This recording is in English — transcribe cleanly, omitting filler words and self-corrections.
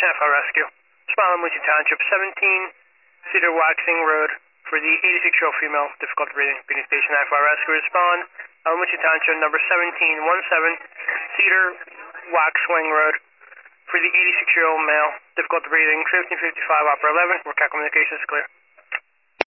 9-5 Rescue. Respond Muncie Township, 17 Cedar Waxing Road for the 86-year-old female, difficult breathing, Phoenix Station 9-5 Rescue. Respond Muncie Township, number 1717 Cedar Waxwing Road for the 86-year-old male, difficult breathing, 1555 Opera 11, where communications is clear.